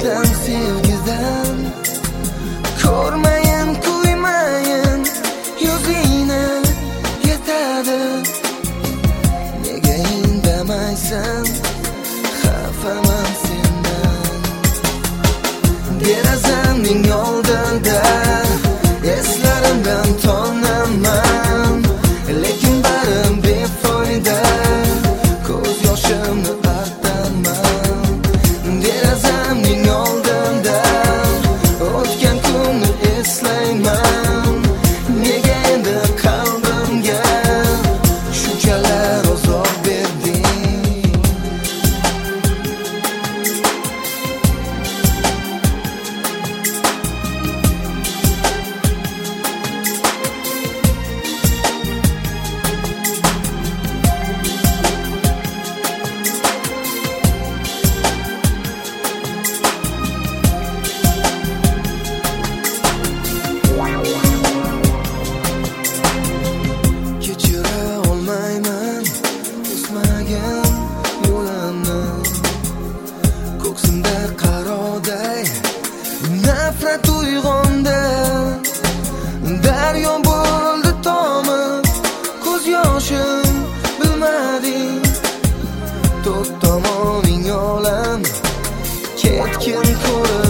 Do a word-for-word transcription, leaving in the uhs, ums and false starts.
Vatan sevgidan ko'rmayin, kuymayin, yuzingni yetadi. Nega indamaysan, xafaman sendan. Derazamning oldida eslarimdan tonaman, lekin barim befoyda, ko'z yoshimni artaman. Derazamning oldida o'tgan kunni eslayman. Nega endi qalbimga shunchalar azob berding? Kechira olmayman o'smagan yo'limni, ko'ksimda qaroday nafrat uyg'ondi. Daryo bo'ldi tomib, ko'z yoshim bilmading. To'rt tomoning olam ketkin ko'rib